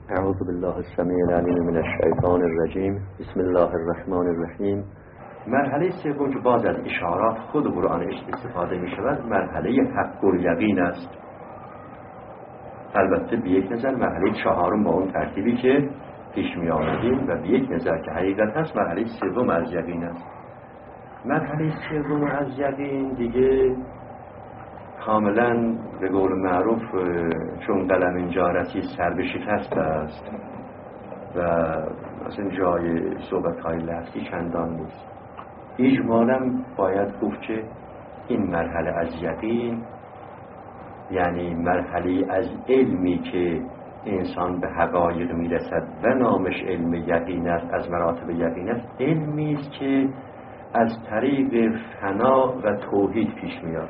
اعوذ بالله السمیع العلیم من الشیطان الرجیم. بسم الله الرحمن الرحیم. مرحله سوم که باز از اشارات خود قرآن استفاده می شود مرحله حق الیقین است. البته به یک نظر مرحله چهارم با اون ترتیبی که پیش می آمدیم و به یک نظر که حقیقت هست مرحله سوم از یقین است. مرحله سوم از یقین دیگه کاملا به قول معروف چون قلم اینجا رسید سر به شکست است و اصلا جای صحبت‌های لفظی چندان نیست. اجمالاً باید گفت که این مرحله از یقین یعنی مرحله از علمی که انسان به حقایق میرسد و نامش علم یقین است، از مراتب یقین است، علمی است که از طریق فنا و توحید پیش میاد.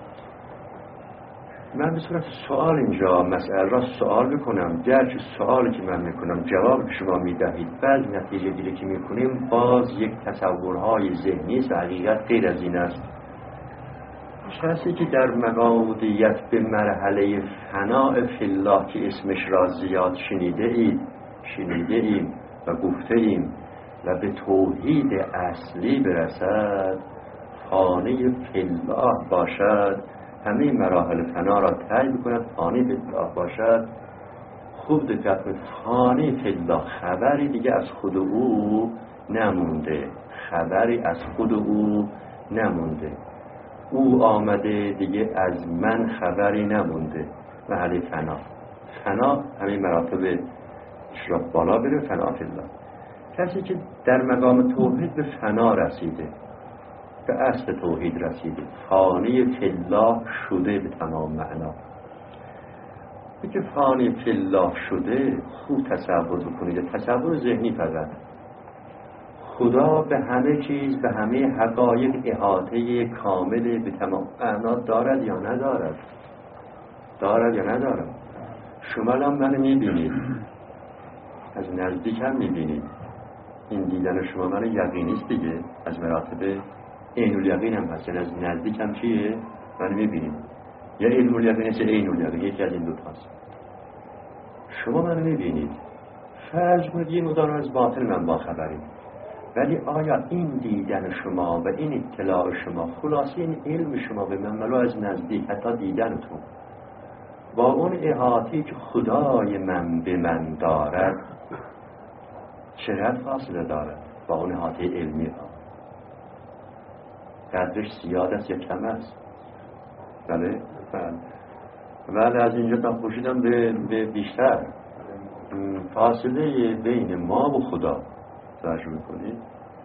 من به صورت سوال اینجا مسئله را سوال بکنم، گرچه سوالی که من میکنم جواب که شما میدهید بعد نتیجه گیری که میکنیم باز یک تصورهای ذهنی است و حقیقت غیر از این است. کسی که در مقامودیت به مرحله فناء فی الله که اسمش را زیاد شنیده ایم و گفته ایم و به توحید اصلی برسد، فانی فی الله باشد، همه مراحل فنا را طی بکند، فانی فی الله باشد. خوب دقت کنید، فانی فی الله خبری دیگه از خود او نمونده، خبری از خود او نمونده، او آمده دیگه از من خبری نمونده. محل فنا همه مراتب را بالا بره، فنا فی الله. کسی که در مقام توحید به فنا رسیده، به اصل توحید رسیده، فانی فی الله شده به تمام معنا. که فانی فی الله شده خوب تصور بکنید، تصور ذهنی فقط. خدا به همه چیز، به همه حقایق احاطه کامل به تمام معنا دارد یا ندارد؟ دارد یا ندارد؟ شما الان منو میبینید، از نزدیک هم میبینید، این دیدن شما منو یقینیست دیگه، از مراتب عین الیقین هم هست. از نزدیک هم چیه؟ منو میبینید، یا علم الیقین است یا عین الیقین، یکی از این دو تاست. شما منو میبینید، فرض کنید یه مقدار از باطن من باخبرید، ولی آیا این دیدن شما و این اطلاع شما، خلاصه این علم شما به من ولو از نزدیک، حتی دیدنتون با اون احاطه‌ای که خدای من به من دارد چقدر فاصله دارد با اون احاطه علمی ها؟ قدرش زیاد است یا کم است؟ بله؟ بله. از اینجا تا خوشیدم به بیشتر فاصله بین ما و خدا توجه میکنید.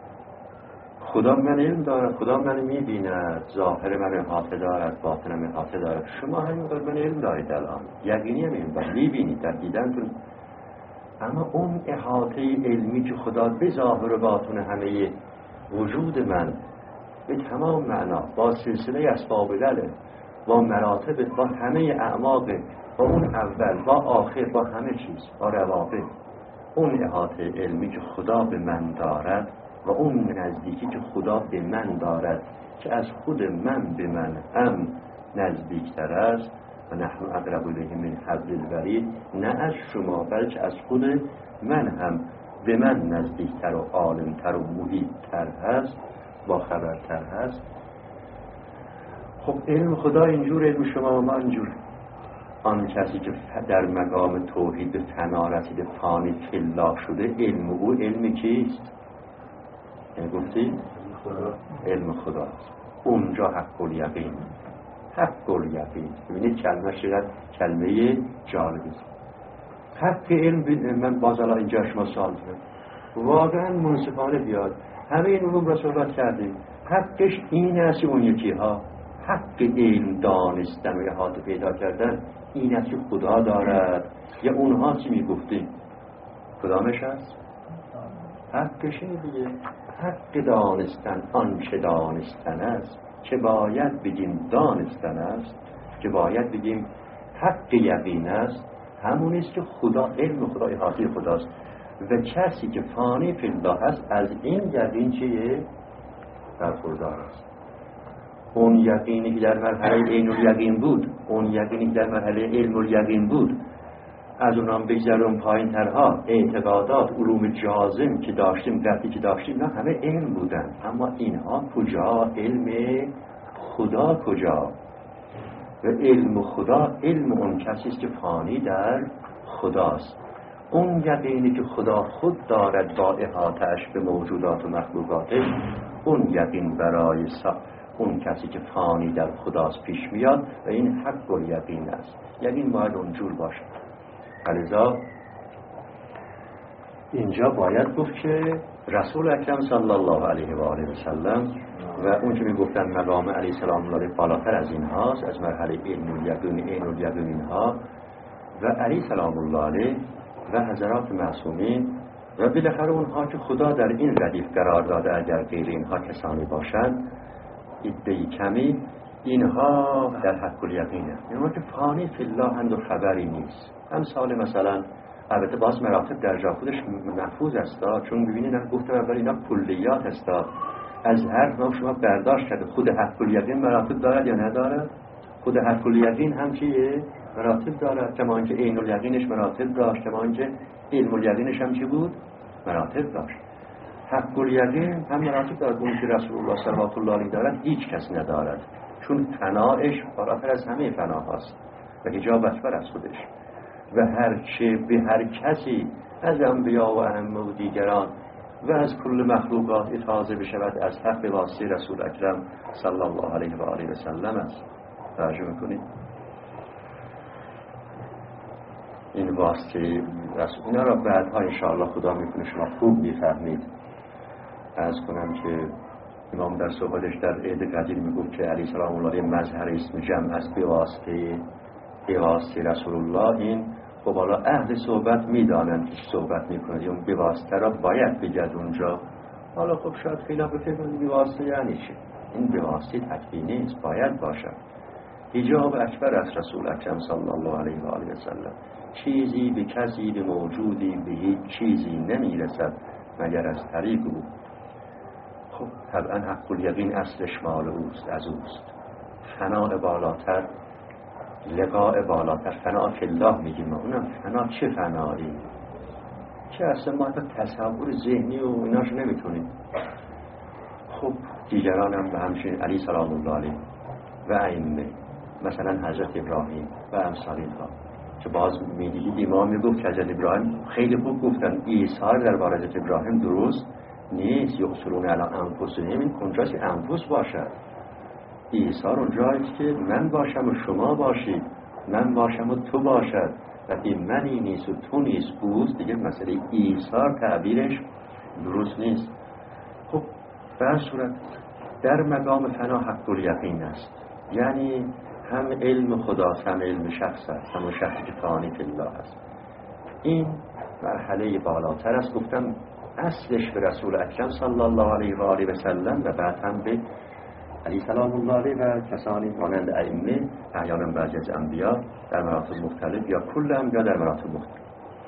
خدا من علم دارد، خدا من میبیند، ظاهر من احاطه دارد، باطنم احاطه دارد. شما همینقدر من علم دارید، الان یقینی هم این میبینید در دیدنتون، اما اون احاطه علمی که خدا به ظاهر و باطن همه وجود من به تمام معنا با سلسله اسباب دله، با مراتب، با همه اعماق، با اون اول، با آخر، با همه چیز، با روابط، اون احاطه علمی که خدا به من دارد و اون نزدیکی که خدا به من دارد که از خود من به من هم نزدیکتر است، و نحن اقرب الیه من حبل الورید، نه از شما بلکه از خود من هم به من نزدیکتر و عالمتر و محیطتر هست، با خبرتر هست. خب علم خدا اینجور، علم شما و ما اینجور. آن کسی که در مقام توحید به فنا رسیده، فانی فی الله شده، علم او علم کیست؟ گفتید؟ علم خداست. اونجا حق الیقین، حق الیقین. ببینید کلمه شاید کلمه جالبی است. حق علم. من باز الان اینجا شما سوال کنم، واقعا منصفانه بیاد، همه این علوم را صحبت کردیم، حقش این است اون یکی ها. حق علم دانستن و احاطه پیدا کردن این است که خدا دارد، یا اونها چی میگفتیم؟ کدامش هست؟ حقش اینه دیگه. حق دانستن آنچه دانستن است که باید بگیم دانستن است، که باید بگیم حق یقین است، همون است که خدا، علم خدا احاطه خداست. و کسی که فانی فی الله است از این یقین چیه؟ برخوردار است. اون یقینی که در مرحله عین الیقین بود، اون یقینی که در مرحله علم الیقین بود، از اونام بگذرم پایین ترها، اعتقادات، علوم جازم که داشتیم، دردی که داشتیم، نه همه علم بودن. اما اینها کجا؟ علم خدا کجا؟ و علم خدا علم اون کسی است که فانی در خداست. اون یقینی که خدا خود دارد با احاطه‌اش به موجودات و مخلوقاتش، اون یقین برای اون کسی که فانی در خداست پیش میاد و این حق و یقین است. یقین باید اونجور باشه. لذا اینجا باید گفت که رسول اکرم صلی الله علیه و آله و سلم و اون که میگفتن مقام علیه السلام الله بالاتر از این هاست، از مرحله علم الیقین، عین الیقین اینها، و علیه سلام الله علیه و حضرات معصومین و بالاخره اونها که خدا در این ردیف قرار داده اگر غیر اینها کسانی باشند عده‌ای کمی، اینها در حق الیقینه. اینها که فانی فی الله هند و خبری نیست. امثال مثلا البته باز مراتب در جا خودش محفوظ است، چون ببینید گفتم اول اینا کلیات است، از هر نوع شما برداشت کرده. خود حق الیقین مراتب دارد یا ندارد؟ خود حق الیقین هم چیه؟ مراتب دارد، کما اینکه عین الیقینش مراتب داشت، کما اینکه علم الیقینش هم چی بود؟ مراتب داشت. حق الیقین هم مراتب دارد. اون که رسول الله صلوات الله علیه دارد هیچ کس ندارد، چون فنایش بالاتر از همه فناهاست و حجاب اکبر از خودش. و هرچه به هر کسی از انبیا و ائمه و دیگران و از کل مخلوقات اتازه بشود از حق به واسطه رسول اکرم صلی الله علیه و آله و سلم است. توجه میکنید؟ این واسطه رسول، اینا را بعدها انشاءالله خدا میکنه شما خوب میفهمید. عرض کنم که امام در صحبتش در عید قدیر میگفت که علیه السلام الله مظهر اسم جمع است به واسطه رسول الله. این خب حالا اهل صحبت میدانند که صحبت میکنند اون به واسطه را باید بگد اونجا. حالا خب شاید خیلی بفهمند به واسطه یعنی چه. این به واسطه تکفی نیست، باید باشد. حجاب اکبر از رسول اکرم صلی الله علیه و آله و سلم. چیزی به کسی، به موجودی، به هیچ چیزی نمیرسد مگر از طریق او. خب طبعا حق الیقین اصلش مال اوست، از اوست. فناء بالاتر، لقاء بالاتر، فناء فی الله میگیم ما. اونم فنا چه فنایی که اصلا ما تصور ذهنی و ایناشو نمیتونیم. خب دیگران هم به همچنین علی سلام الله علیه و ائمه، مثلا حضرت ابراهیم و امثال اینها که باز میدیدید امام میگفت که حضرت ابراهیم خیلی خوب گفتن ایثار در باره حضرت ابراهیم درست نیست. یقصرون علی انفسهم، این کنجاست انفس باشد. ایثار اونجاییست که من باشم و شما باشید، من باشم و تو باشد. وقتی منی نیست و تو نیست اوست، دیگه مسئله ایثار تعبیرش درست نیست. خب به هر صورت در مقام فنا حق الیقین است، یعنی هم علم خداست هم علم شخص است، هم شخصی که فانی فی الله است. این مرحله بالاتر است. گفتم اصلش به رسول اکرم صلی الله علیه و آله و سلم و بعد هم به علی سلام الله علیه و کسانی مانند ائمه، احیانا بعضی از انبیا در مراتب مختلف یا کل انبیا در مراتب مختلف.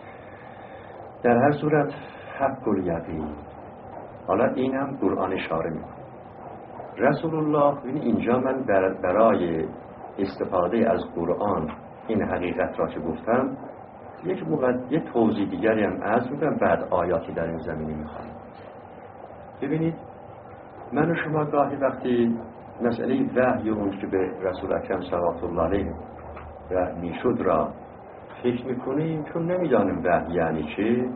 در هر صورت حق الیقین. حالا این هم قرآن اشاره میکنه. رسول الله اینجا من برای استفاده از قرآن این حقیقت را که گفتم یک توضیح دیگری هم عرض میکنم، بعد آیاتی در این زمینه میخوام. ببینید من و شما گاهی وقتی مسئله وحی اون که به رسول اکرم صلوات الله علیه وحی میشد را فکر میکنیم، چون نمیدانیم وحی یعنی چه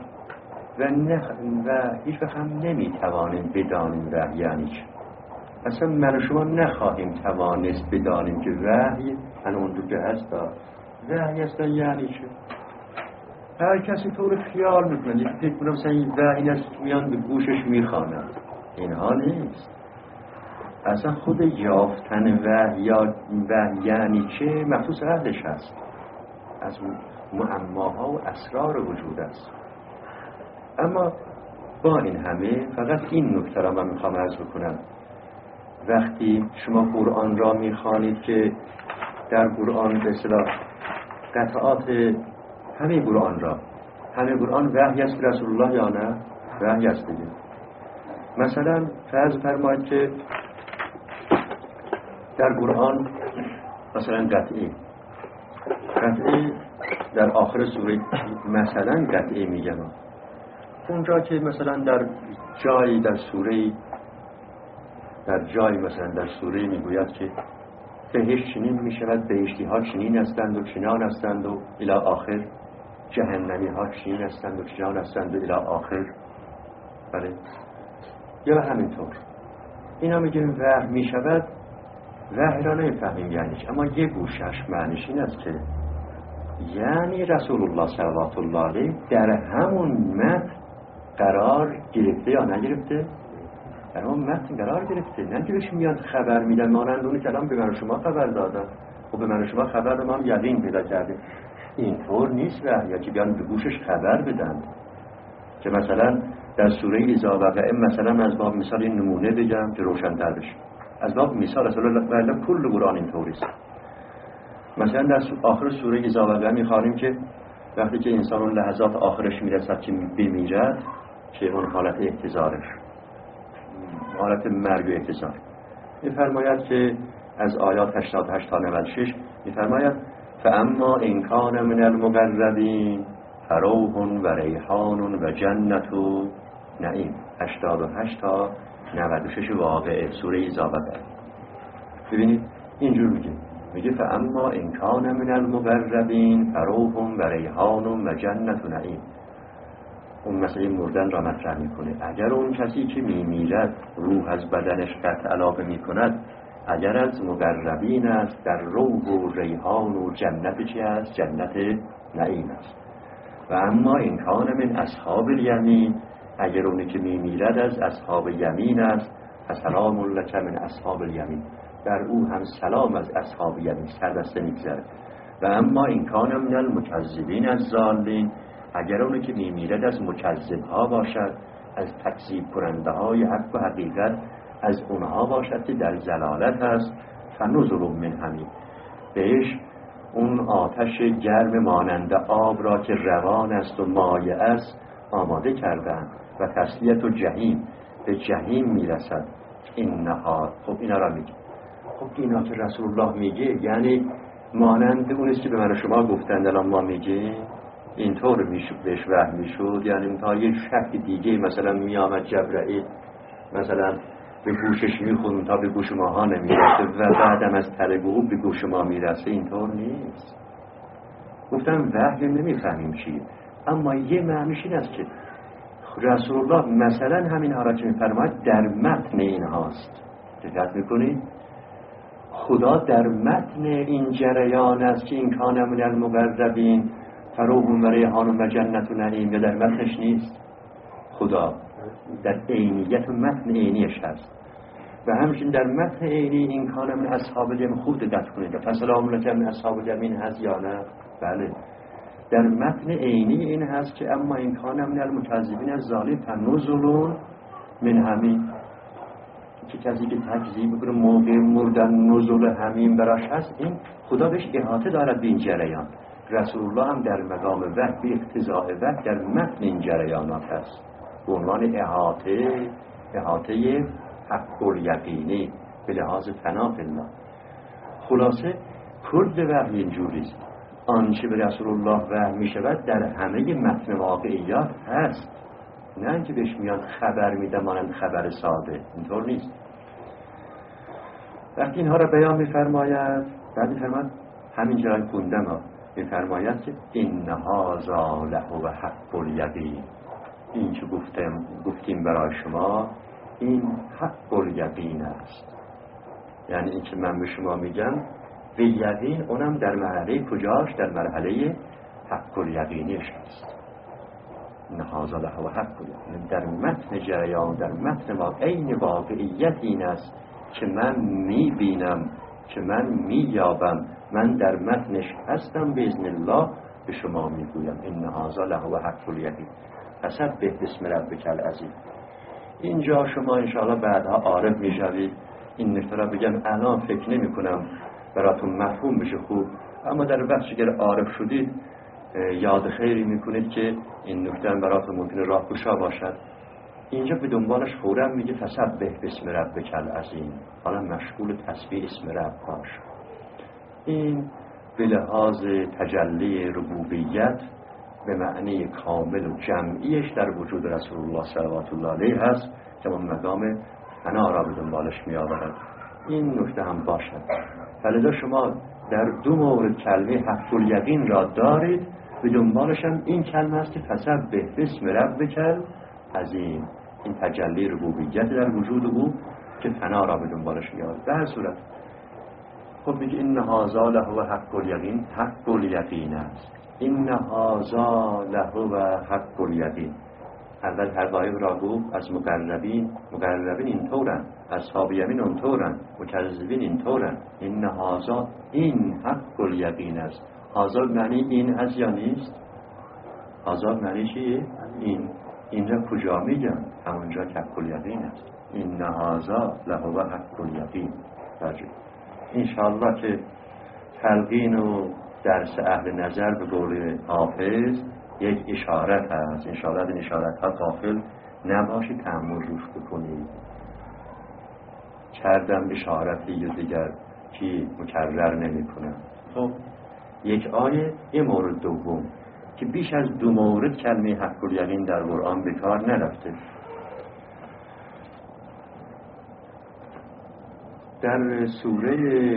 و هیچ وقت هم نمیتوانیم بدانیم وحی یعنی چه. اصلا من و شما نخواهیم توانست بدانیم که وحی اونجور که هست وحی اصلا یعنی چه. هر کسی طور خیال میکنه، یکی فکر کنم مثلا این وحی است میان به گوشش میخواند. اینها نیست. اصلا خود یافتن وحی یا وحی یعنی چه مخصوص اهلش هست، از معماها و اسرار وجود است. اما با این همه فقط این نکته را من میخوام عرض بکنم. وقتی شما قرآن را میخوانید که در قرآن به اصطلاح قطعات همه قرآن وحی است رسول الله یا نه؟ وحی است دیگه. مثلا فرض فرمایید که در قرآن مثلا قطعی در آخر سوره مثلا قطعی میگم اونجا که مثلا در جایی مثلا در سوره میگوید که بهشت چنین میشود، بهشتی ها چنین هستند و چنان هستند و الی آخر، جهنمی ها چنین هستند و چنان هستند و الی آخر. بله یا همینطور اینا میگیم وحی میشود. وحی را نمیفهمیم یعنی چه، اما یه گوشش معنیش این است که یعنی رسول الله صلوات الله علیه در همون متن قرار گرفته یا نگرفته؟ در همون متن قرار گرفته، نه که بهش میاد خبر میدن مانند اونی که الان به من و شما خبر دادن. خب به من و شما خبر دادن، ما هم یقین پیدا کردیم. اینطور نیست وحی، یا که بیان به گوشش خبر بدن. که مثلا در سوره اذا وقع، مثلا از باب مثال این نمونه بگم که روشن‌تر بشه. از باب مثال اصلا کل قرآن اینطوری است. مثلا در آخر سوره اذا وقع می‌خوانیم که وقتی که انسان اون لحظات آخرش میرسد که بمیرد، که اون حالت احتضارش، حالت مرگ و احتضار، می‌فرماید که از آیات 88 تا 96 می‌فرماید فاما ان کان من المقربین فروح و ریحان و جنت و نعیم. 88 تا 96 واقعه سوره اذا وقع. ببینید اینجور میگه فاما ان کان من المقربین فروح و ریحان و جنت و نعیم. اون مسئله مردن را مطرح میکنه. اگر اون کسی که میمیرد روح از بدنش قطع علاقه میکند، اگر از مقربین است، در روح و ریحان و جنت چی است؟ جنت نعیم است. و اما این کان من اصحاب الیمین، اگر اونی که میمیرد از اصحاب یمین است، فسلام لک من اصحاب الیمین، در او هم سلام از اصحاب یمین سردسته میگذره. و اما این کان من المکذبین الضالین، اگر اونی که میمیرد از مکذب ها باشد، از تکذیب کننده های حق و حقیقت، از اونها باشد که در ضلالت است، فنزل من حمیم، بهش اون آتش گرم مانند آب را که روان است و مایع است آماده کردند. و تسلیت و جهیم، به جهیم میرسد. اینها، خب اینا را میگه. خب اینا که رسول الله میگه یعنی مانند اون است که به من و شما گفتند الان ما میگه اینطور میشد، بهش وحی میشد. یعنی تا یه شک دیگه مثلا میامد جبرائیل مثلا به گوشش میخوند تا به گوش ماها نمیرسه و بعدم از طریق او به گوش ما میرسه. اینطور نیست. گفتم وحی نمیفهمیم چیه، اما یه معنیش این است که رسول الله مثلا همین ها را که میفرماید در متن اینهاست. دقت میکنید؟ خدا در متن این جریان است که این کان من المقربین فروح و ریحان و جنت و نعیم، یا در متنش نیست؟ خدا در عینیت و متن عینیش هست. و همچنین در متن عینی این کان من اصحاب الیمین، خوب دقت کنید، فسلام لک من اصحاب الیمین هست یا نه؟ بله، در متن عینی این هست که اما این کان من المکذبین الضالین فنزل من حمیم، که کسی که تکذیب میکنه موقع مردن نزول حمیم براش هست، این خدا بهش احاطه دارد به این جریان. رسول الله هم در مقام وحی به اقتضاء وحی در متن این جریانات هست به عنوان احاطه حق الیقینی به لحاظ فنا فی الله. خلاصه کل وحی اینجوریست. آنچه به رسول الله وحی می شود در همه متن واقعیات هست، نه اینکه بهش میاد خبر میده مانند خبر ساده. اینطور نیست. وقتی اینها را بیان میفرماید، بعد میفرماید همین جایی خوندم ها، میفرماید که این هذا لهو حق الیقین، این که گفتیم برای شما این حق الیقین است. یعنی این که من به شما میگم به یقین، اونم در مرحله کجاش؟ در مرحله حق الیقینیش هست. این هذا لهو حق الیقین، در متن جریان، در متن عین واقعیت این است که من میبینم، که من مییابم، من در متنش هستم، باذن الله به شما میگویم این هذا لهو حق الیقین. فسبح باسم ربک العظیم. اینجا شما انشاءالله بعدها عارف میشوید. این نکته را بگم الان فکر نمی کنم براتون مفهوم بشه خوب، اما در وقتی که عارف شدید یاد خیری میکنید که این نکته براتون ممکنه راهگشا باشد. اینجا به دنبالش فوراً میگه فسبح باسم ربک العظیم، حالا مشغول تسبیح اسم رب باش. این به لحاظ تجلی ربوبیت به معنی کامل و جمعیش در وجود رسول الله صلوات الله علیه هست که اون مقام فنا را به دنبالش می آورد. این نکته هم باشد. فلذا شما در دو مورد کلمه حق الیقین را دارید، به دنبالش هم این کلمه است که فسبح باسم ربک العظیم، این تجلی ربوبیت در وجود او که فنا را به دنبالش می آورد. به هر صورت خب میگه این هذا لهو حق الیقین، حق الیقین است. این هذا لهو حق الیقین. اول حقایق را گفت از مقربین اینطورن، اصحاب یمین اونطورن، مکذبین اینطورن. این هذا، این حق الیقین است. هذا معنی این هست یا نیست؟ هذا معنی چیه؟ این را کجا میگن؟ همونجا که حق الیقین است. این هذا لهو حق الیقین. انشاءالله که تلقین و درس اهل نظر به قول حافظ یک اشارت هست. انشاءالله این اشارت ها غافل نباشید، تأمل روش بکنید. کردم اشارتی و دیگر که مکرر نمی کنم. خب یک آیه، یه مورد دوم که بیش از 2 مورد کلمه حق الیقین در قرآن به کار نرفته. در سوره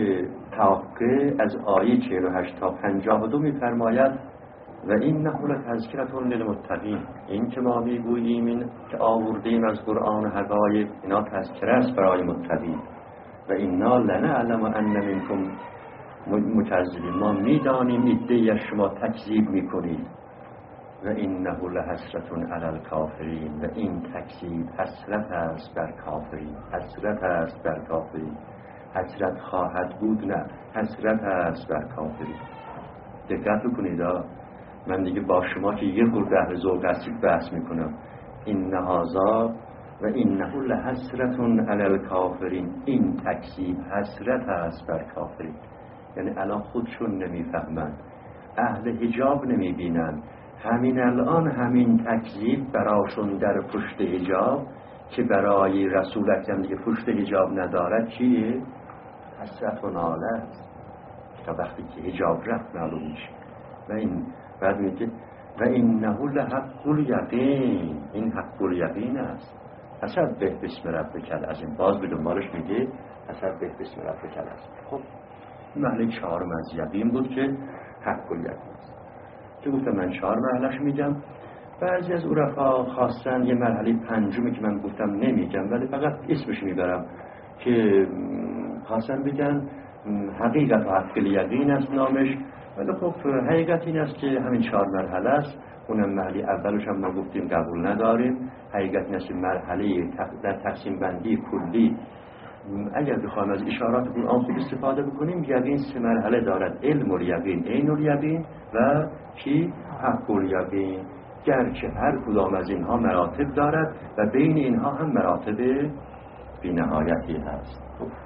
حاقه از آیه 48 تا 52 می‌فرماید و اینه لتذکرة للمتقین. این که ما میگوییم، این که آوردیم از قرآن حقایق، اینا تذکره است برای متقین. و اینا لنعلم ان منکم مکذبین، ما میدانیم ایده شما تکذیب میکنید. و اینه لحسرة علی الکافرین، و این تکذیب حسرت است بر کافرین، حسرت است بر کافرین. حسرت خواهد بود، نه، حسرت است بر کافرین. دقت کنید، من دیگه با شما که یه خورده اهل ذوق هستید بحث میکنم. این هذا و اینه لحسرة علی الکافرین، این تکذیب حسرت است بر کافرین. یعنی الان خودشون نمیفهمند، اهل حجاب نمیبینند. همین الان همین تکذیب براشون در پشت حجاب که برای رسول اکرم دیگه پشت حجاب ندارد چیه؟ حسرت و ناله است. تا وقتی که حجاب رفت معلوم میشه. و این بعد میگه و اینه لحق الیقین، این حق الیقین است. فسبح باسم ربک العظیم. باز به دنبالش میگه فسبح باسم ربک العظیم. خب محل 4 از یقین بود که حق الیقین است. که گفتم من 4 مرحله‌اش میگم. بعضی از عرفا خواستن یه مرحله 5می که من گفتم نمیگم، ولی فقط اسمش میبرم، که خواستن بگن حقیقت و حق الیقین است نامش. ولی خب حقیقت این است که همین 4 مرحله است. اونم مرحله اولش هم ما گفتیم قبول نداریم. حقیقت این است مرحله در تقسیم بندی کلی اگر بخوایم از اشارات قرآن خوب استفاده بکنیم، یقین 3 مرحله دارد: علم الیقین، عین الیقین و چی؟ حق الیقین. گرچه هر کدام از اینها مراتب دارد و بین اینها هم مراتب بی نهایتی هست.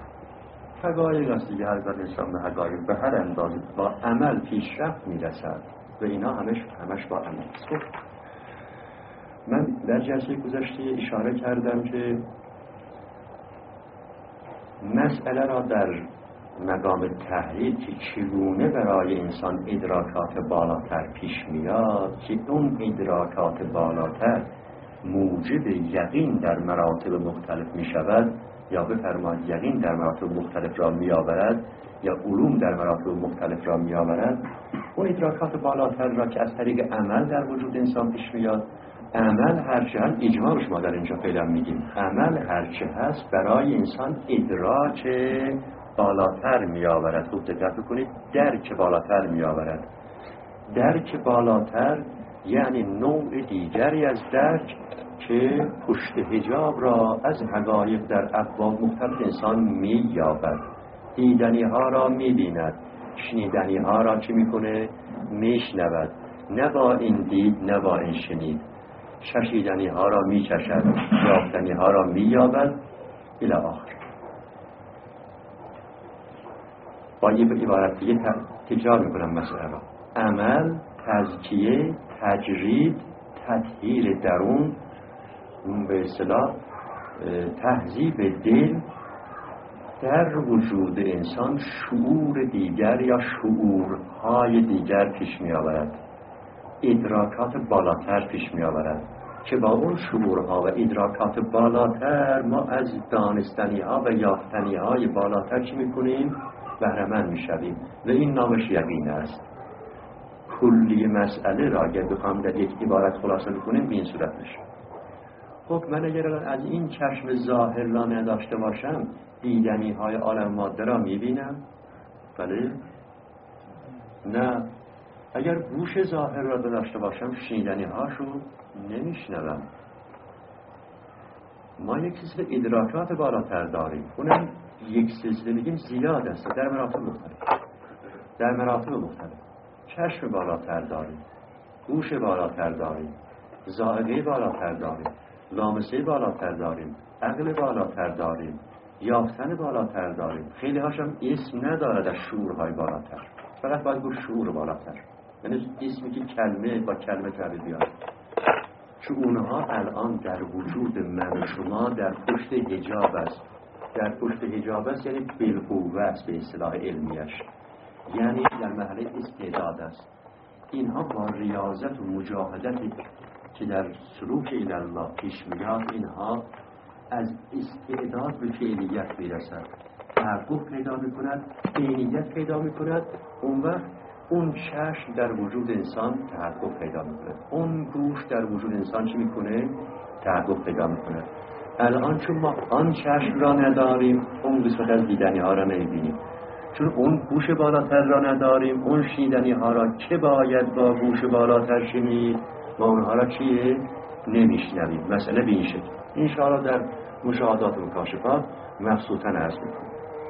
حقایق است دیگه. هر وقت انسان به حقایق به هر اندازه با عمل پیشرفت میرسد و اینا همش با عمل است. من در جلسه گذشته اشاره کردم که مسئله را در مقام تحلیل که چگونه برای انسان ادراکات بالاتر پیش میاد، که اون ادراکات بالاتر موجب یقین در مراتب مختلف می شود، یا بفرمایید یقین در مراتب مختلف را می آورد، یا علوم در مراتب مختلف را می آورد. اون ادراکات بالاتر را که از طریق عمل در وجود انسان پیش میاد، عمل هرچه هست، اجمالش ما در اینجا فعلا میگیم، عمل هرچه هست برای انسان ادراک بالاتر می آورد. خوب دقت کنید، درک بالاتر می آورد. درک بالاتر یعنی نوع دیگری از درک که پشت حجاب را از حقایق در ابواب مختلف انسان می یابد. دیدنی ها را می بیند، شنیدنی ها را چی می کنه؟ می شنود. نه با این دید نه با این شنید. چشیدنی ها را می چشد، یافتنی ها را می یابد الی آخر. با یه عبارت دیگه تکرار میکنم مسئله را: عمل، تزکیه، تجرید، تطهیر درون، به اصطلاح تهذیب دل در وجود انسان شعور دیگر یا شعورهای دیگر پیش می آورد، ادراکات بالاتر پیش می آورد که با اون شعورها و ادراکات بالاتر ما از دانستنی ها و یافتنی های بالاتر چی می کنیم؟ بهره‌مند می شویم و این نامش یقین است. کلی مسئله را اگر بخوام در یک عبارت خلاصه بکنیم به این صورت میشه. خب من اگر از این چشم ظاهر را نداشته باشم دیدنی های عالم ماده را میبینم؟ بله؟ نه. اگر گوش ظاهر را داشته باشم شنیدنی هاشو نمیشنوم. ما یک سلسله ادراکات بالاتر داریم، اونم یک سلسله میگیم زیاد است در مراتب مختلف. چشم بالاتر داریم، گوش بالاتر داریم، ذائقه بالاتر داریم، لامسه بالاتر داریم، عقل بالاتر داریم، یافتن بالاتر داریم. خیلی هاشم اسم نداره در شعورهای بالاتر، فقط باید گفت شعور بالاتر، یعنی اسمی که کلمه با کلمه تعبیر بیاد. چون اونها الان در وجود من و شما در پشت حجاب است. در پشت حجاب است یعنی بالقوه است به اصطلاح علمیش، یعنی در مرحله استعداد است. اینها با ریاضت و مجاهدتی که در سلوک الله پیش میاد، اینها از استعداد به فعلیت میرسد، تحقق پیدا میکند، عینیت پیدا میکند. اون وقت اون چشم در وجود انسان تحقق پیدا میکند، اون گوش در وجود انسان چی میکنه؟ تحقق پیدا میکند. الان چون ما آن چشم را نداریم اون قسمت از دیدنی ها را نمیبینیم، چون اون گوش بالاتر را نداریم اون شنیدنی ها را که باید با گوش بالاتر شنید ما اونها را چیه؟ نمیشنویم. مسئله به این شکل انشاءالله در مشاهدات و مکاشفات مبسوطاً عرض میکنم.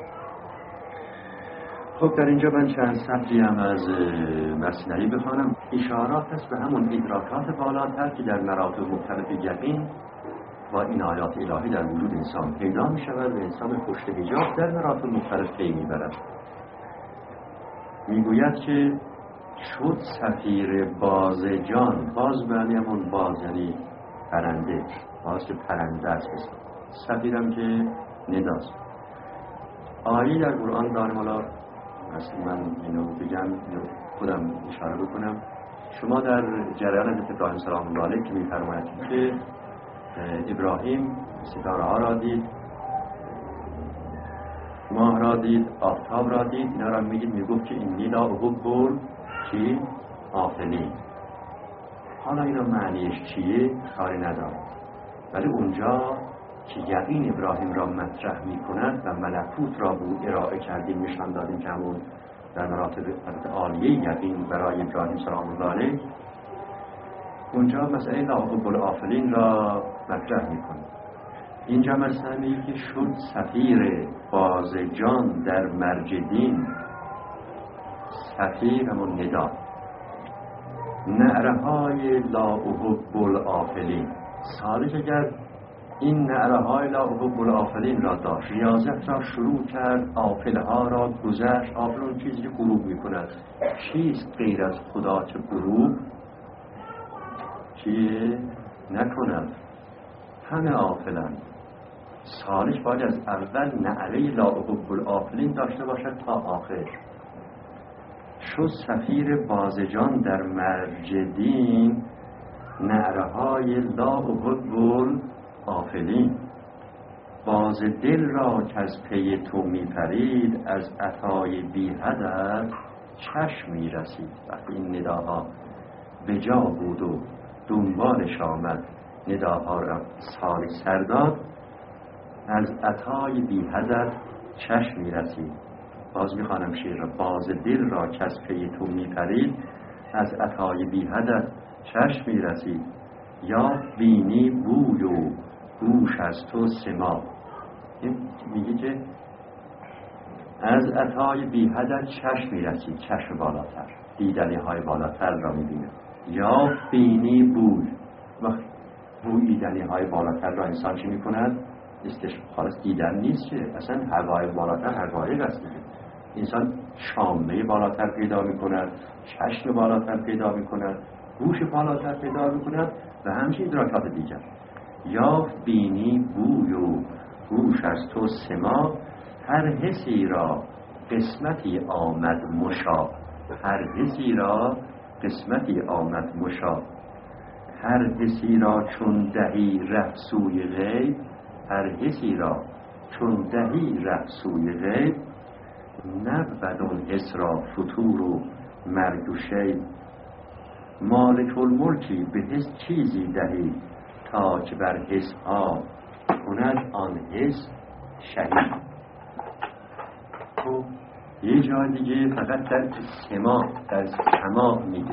خب در اینجا من چند سطری هم از مثنوی بخوانم. اشارات است به همون ادراکات بالاتر که در مراتب مختلف یقین با این آیات الهی در وجود انسان پیدا می شود و انسان پشت حجاب در مراتب مختلف پی می برد. می گوید که شد صفیر باز جان. باز معنی همون باز یعنی پرنده، باز که پرنده است. صفیرم که نداست. آیه در قرآن دارم، حالا من اینو بگم خودم اشاره بکنم. شما در جریان حضرت ابراهیم سلام الله علیه که می فرماید که ابراهیم ستاره ها را دید، ماه را دید، آفتاب را دید، اینا را میگید، میگفت که اینی لا احب چی؟ آفلین. حالا اینا معنیش چیه؟ کاری ندارد، ولی اونجا که یقین ابراهیم را مطرح میکند و ملکوت را بود ارائه کردیم، نشان دادیم که همون در مراتب عالیه یقین برای ابراهیم سلام الله علیه، اونجا مسئله لا احب الآفلین را مطرح میکنه. اینجا مثلا میگه که شد صفیر باز جان در مرج دین. صفیر همون ندا، نعره های لا احب الآفلین. صالح اگر این نعره های لا احب الآفلین را داشت، ریاضت را شروع کرد، آفله ها را گذشت. آفل اون چیزی که غروب میکند، چیست غیر از خدا که غروب چیه نکند؟ همه آفلند. صالح باید از اول نعره لا احب الآفلین داشته باشد تا آخر. شد صفیر بازجان در مرج دین، نعره های لا احب الآفلین. باز دل را که از پی تو می پرید، از عطای بی هدف چشم می رسید. وقتی این نداها به جا بود و دنبالش آمد، نداها را سال سرداد، از عطای بی هدف چشم می رسید. باز می خوانم شعر را. باز دل را که از پی تو می پرید، از عطای بی هدف چشم می رسید. یا بینی بوی و گوش از تو سما. این میگه که از عطای بی هدف چشم می رسید، چشم بالاتر، دیدنی های بالاتر را می بینه. یا بینی بوی، وقت بوییدنی های بالاتر را انسان چی می کند؟ خالص دیدن نیست که اصلا حقایق بالاتر حقایق است. انسان شامه بالاتر پیدا می کند، چشم بالاتر پیدا می کند، گوش بالاتر پیدا می کند و همچنین ادراکات دیگر. یا بینی بوی و گوش از تو سما، هر حسی را قسمتی آمد مشا، هر حسی را قسمتی آمد مشا. هر حسی را چون دهی ره سوی غیب، هر حسی را چون دهی ره سوی غیب، نبود اون حس را فتور و مرگ و شیب. مالک الملکی به حس چیزی دهی، تا که بر حس ها کند آن حس شهید. یه جای دیگه فقط در سما میگه،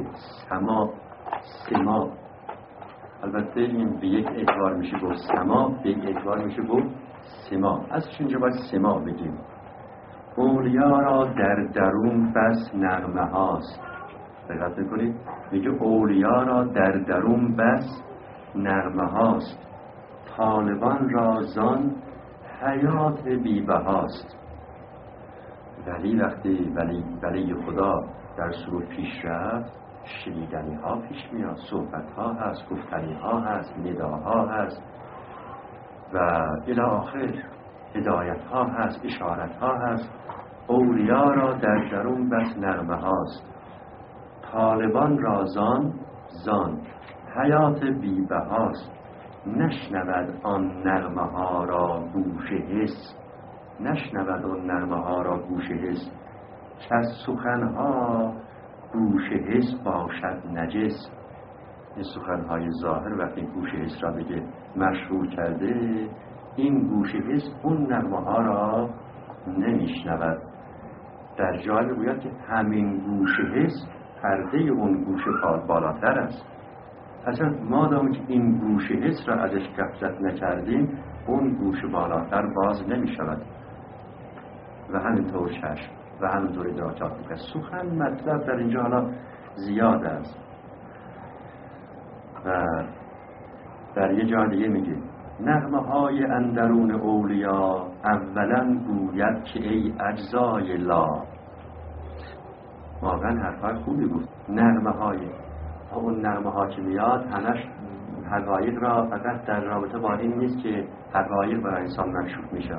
سما. البته این به یک اعتبار میشه گفت سما، به یک اعتبار میشه گفت سما. از اینجا باید سما بگیم. اولیا را در درون بس نغمه هاست. دقت میکنید میگه اولیا را در درون بس نغمه هاست، طالبان را زان حیات بی‌بهاست. ولی وقتی ولی خدا در سرود پیش رفت، شنیدنی ها پیش میاد، صحبت ها هست، گفتنی ها هست، نداها هست و الی آخر، هدایت ها هست، اشارت ها هست. اولیا را در درون بس نغمه هاست، طالبان را زان حیات بی‌بهاست. نشنود آن نغمه ها را گوش حس، نشنود آن نغمه ها را گوش حس. که از سخنها گوش حس باشد نجس. این سخنهای ظاهر وقتی گوش حس را بگه مشروع کرده، این گوش حس اون نغمه ها را نمیشنود. در جای میگوید که همین گوش حس پرده اون گوش بالاتر است. اصلا مادام که این گوش حس را ازش غفلت نکردیم، اون گوش بالاتر باز نمی شود. و همینطور چشم و همینطور ادراکات میکنه. سخن مطلب در اینجا حالا زیاد است. و در یه جا دیگه میگه نغمه های اندرون اولیا، اولا گوید که ای اجزای لا. واقعا حرفای خوبی بود. نغمه های اون نغمه ها که میاد همش حقایق را فقط در رابطه با این نیست که حقایق برای انسان مکشوف میشه.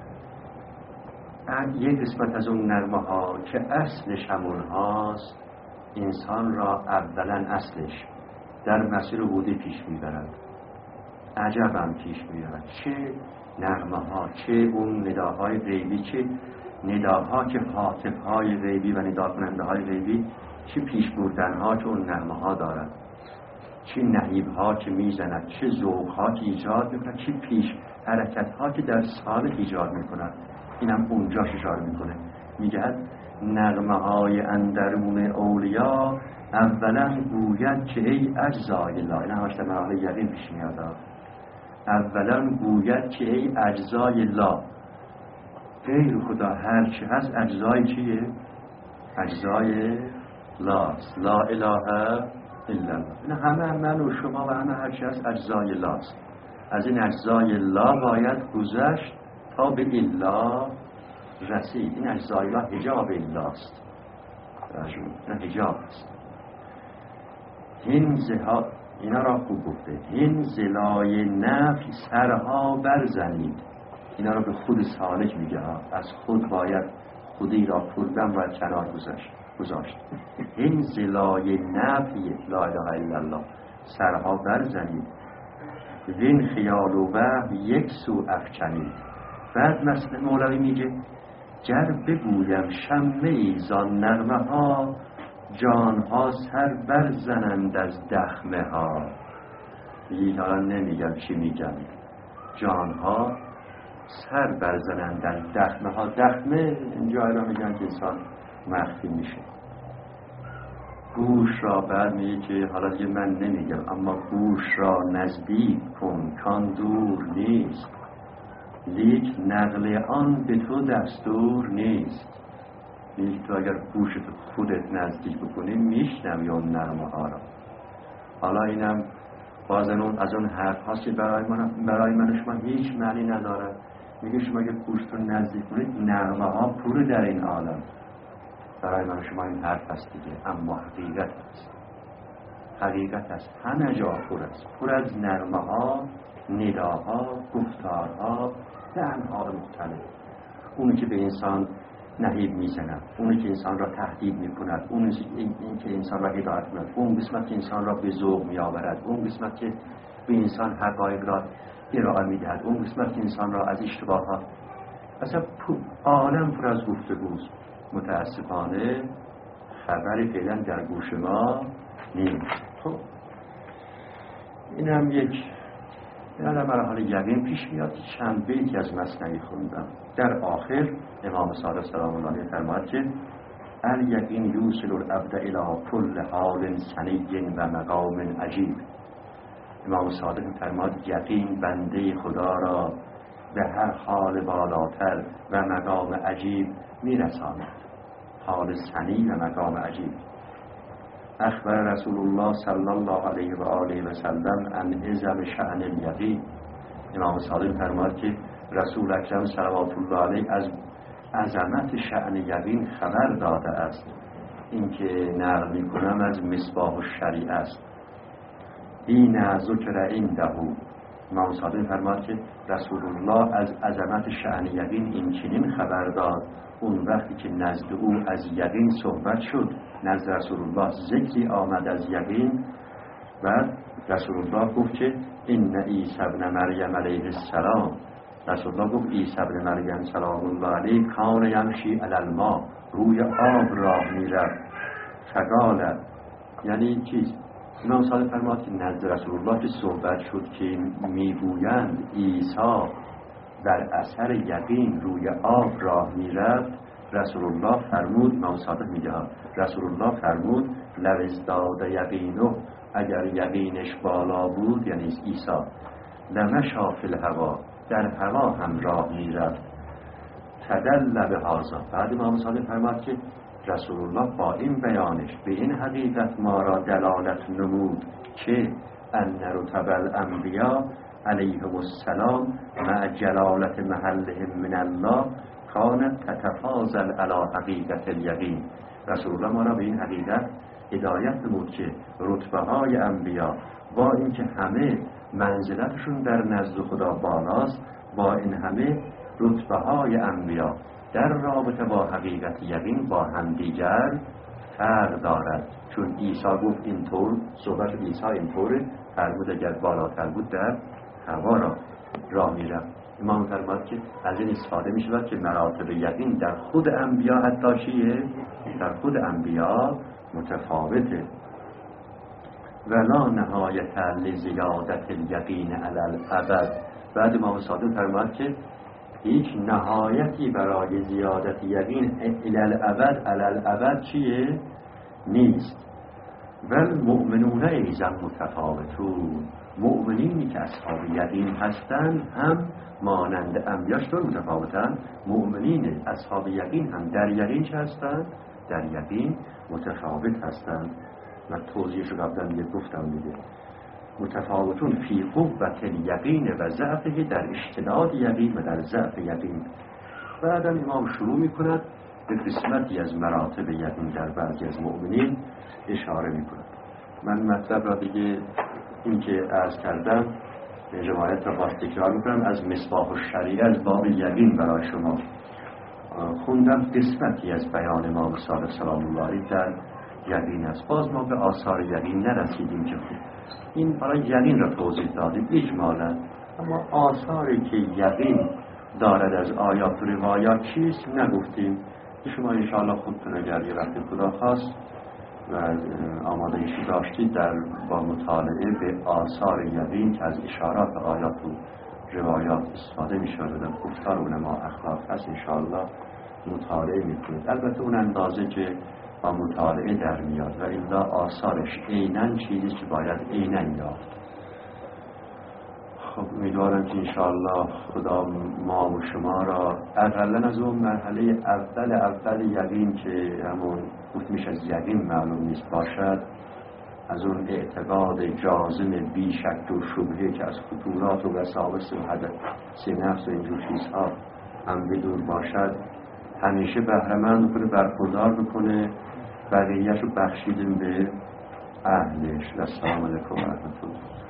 یک قسمت از اون نغمه ها که اصلش همون هاست، انسان را اولا اصلش در مسیر بودی پیش میبرد. عجبم پیش میبرد. چه نغمه ها، چه اون نداهای غیبی، چه نداها که هاتف های غیبی و ندا کننده های غیبی، چه پیش بردن ها که اون نغمه ها دارد، چه نهیب ها که میزند، چه ذوق ها که ایجاد میکند، چه پیش حرکت ها که در سالک ایجاد میکند. اینم اونجاش اشاره میکنه، میگه نغمه های اندرون اولیا اولا گوید که ای اجزای لا. این همش در مراحل یقین پیش میاد. اولا گوید که ای اجزای لا، غیر خدا هرچی هست اجزای چیه؟ اجزای لاست. لا اله الا الله. این همه من و شما و همه هرچی هست اجزای لاست. از این اجزای لا باید گذشت تا به الا رسید. این اجزای لا حجاب الاست. این حجاب است. اینا را خوب گفته. هین زلای نفی سرها برزنید. اینا را به خود سالک میگه. از خود باید خودی را پردن و کنار گذاشت. هین زلای نفی لا اله الا الله سرها برزنید، وین خیال و وهم یک سو افکنید. بعد مثل مولوی میگه گر بگویم شمه ایزان نغمه ها، جانها سر برزنند از دخمه ها. میگه حالا نمیگم چی میگم، جانها سر برزنند از دخمه ها. دخمه اینجا را میگن که انسان مخفی میشه. گوش را بعد میگه که حالا دیگه من نمیگم، اما گوش را نزدیک کن کان دور نیست، لیک نقل آن به تو دستور نیست. میگه تو اگر گوشت خودت نزدیک بکنی میشنوی اون نغمه ها را. حالا اینم بازن از اون حرف هاست که برای من شما هیچ معنی ندارد. میگه شما اگر گوشتون نزدیک کنید نغمه ها پور در این عالم. برای من شما این حرف هست دیگه، اما حقیقت هست. حقیقت هست، همه جا پر است، پر از نغمه ها، نداها، گفتارها به انواع مختلف. اونی که به انسان نهیب میزند، اونی که انسان را تهدید میکند، اون که انسان را هدایت میکند، اون قسمت که انسان را به ذوق میآورد، اون قسمت که به انسان حقایق را ارائه میدهد، اون قسمت که انسان را از اشتباهات. اصلا عالم پر از گفتگوست. متاسفانه خبری فعلا در گوش ما نیست. خب این هم یک در مرحله یقین پیش میاد. چند بیتی از مثنوی خوندم. در آخر امام صادق سلام الله علیه فرمود که الیقین یوصل العبد الی کل حال سنی و مقام عجیب. امام صادق فرمود یقین بنده خدا را به هر حال بالاتر و مقام عجیب میرساند. حال سنی و مقام عجیب. اخبر رسول الله صلی الله علیه و آله و سلم عن عظم شأن الیقین. امام صادق فرمود که رسول اکرم صلوات الله علیه از عظمت شأن یقین خبر داده است. این که نقل میکنم از مصباح الشریعه است. این ذکر عنده. امام صادق فرمود که رسول الله از عظمت شأن یقین این چنین خبر داد اون وقتی که نزد او از یقین صحبت شد. نزد رسول الله ذکری آمد از یقین و رسول الله گفت که این عیسی ابن مریم علیه السلام. رسول الله گفت عیسی ابن مریم سلام الله علیه کان یمشی علی الماء، روی آب راه میرفت. فقال یعنی چیز. امام صادق فرمود که نزد رسول الله که صحبت شد که میگویند عیسی در اثر یقین روی آب راه میرفت. رسول الله فرمود، امام صادق میگه رسول الله فرمود لو ازداد یقینه، اگر یقینش بالا بود یعنی عیسی لمشا فی الهوا، در هوا هم راه میرفت. تدل بهذا. بعد امام صادق فرمود که رسول الله با این بیانش به این حقیقت ما را دلالت نمود که ان رتب الانبیاء علیهم السلام مع جلالت محلهم من الله کانت تتفاضل علی حقیقت الیقین. رسول الله ما را به این حقیقت هدایت نمود که رتبه های انبیا با اینکه همه منزلتشون در نزد خدا بالاست، با این همه رتبه های انبیا در رابطه با حقیقت یقین با همدیگر فرق دارد. چون عیسی گفت اینطور، صحبت عیسی اینطوره، فرمود اگر بالاتر بود در هوا راه میرفت. امام فرمود که از این استفاده می شود که مراتب یقین در خود انبیا حتی چیه؟ در خود انبیا متفاوته. ولا نهایت لزیادت الیقین علی الابد. بعد امام صادق فرمود که هیچ نهایتی برای زیادت یقین الی الابد چیه؟ نیست. والمؤمنون ایضا متفاوتون. مؤمنینی که اصحاب یقین هستند هم مانند انبیاء چطور متفاوتن؟ مؤمنین اصحاب یقین هم در یقین چه هستند؟ در یقین متفاوت هستند. و توضیحش رو قبلا گفتم دیگه. متفاوتون فی قوت الیقین و ضعفه، در اشتداد یقین و در ضعف یقین. بعدم امام شروع میکند به قسمتی از مراتب یقین در بعضی از مؤمنین اشاره میکند. من مطلب را دیگه این که عرض کردم روایت را باز تکرار میکنم از مصباح الشریعه از باب یقین برای شما خوندم. قسمتی از بیان امام صادق سلام الله علیه در یقین است. باز ما به آثار یقین نرسیدیم که این برای یقین را توضیح دادیم اجمالا، اما آثاری که یقین دارد از آیات و روایات چیست نگفتیم. شما انشاءالله خودتون اگر یه وقت خدا خواست و آمادگیشی داشتید در با مطالعه به آثار یقین که از اشارات آیات و روایات استفاده می شود و در گفتار علما اخلاق هست انشاءالله مطالعه می کنید. البته اون اندازه که با مطالعه در میاد و الا آثارش عیناً چیزی که باید عیناً یافت. خب امیدوارم که انشاءالله خدا ما و شما را اقلاً از اون مرحله اول یقین که همون گفت میشه از یقین معلوم نیست باشد، از اون اعتقاد جازم بی شک و شبهه که از خطورات و وساوس و حدث نفس و اینجور چیزها هم بدور باشد، همیشه بهره‌مند کنه، برخوردار بکنه، بقیه‌اش رو بخشیدیم به اهلش. السلام علیکم و رحمت الله.